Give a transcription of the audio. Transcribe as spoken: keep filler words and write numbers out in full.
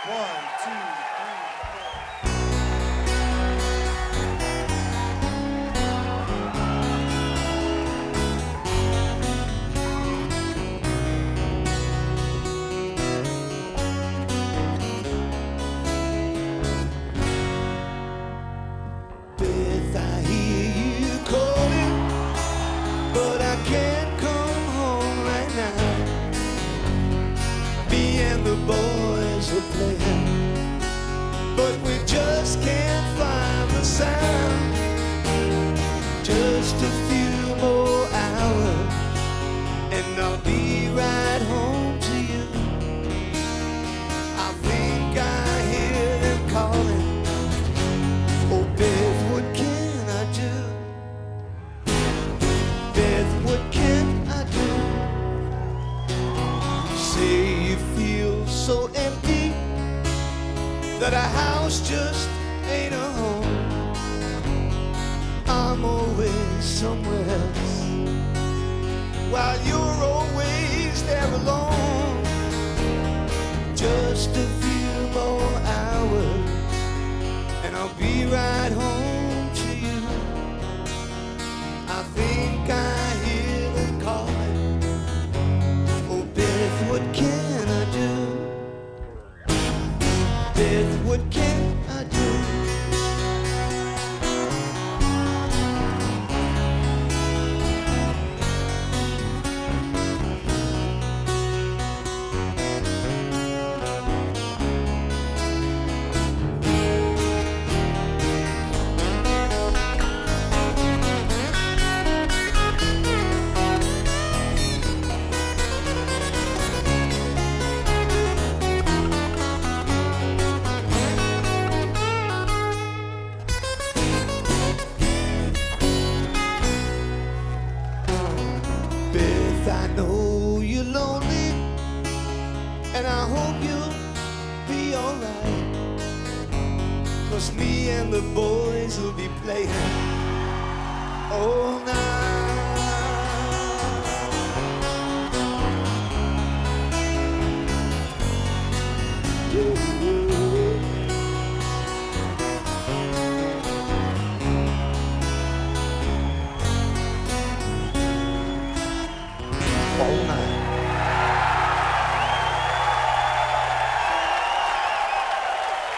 One, two, Beth, I hear you calling, but I can't come home right now. Me and the boys are playing, but we just can't find the sound. Just a few more hours, and I'll be right home to you. I think I hear them calling. Oh, Beth, what can I do? Beth, what can I do? You say you feel so empty that a house just ain't a home. I'm always somewhere else while you're always there alone. Just a few more hours and I'll be right home to you. I think I hear them calling. Oh, Beth, what can I do? Beth, what can I do? Beth, I know you're lonely, and I hope you'll be alright. 'Cause me and the boys will be playing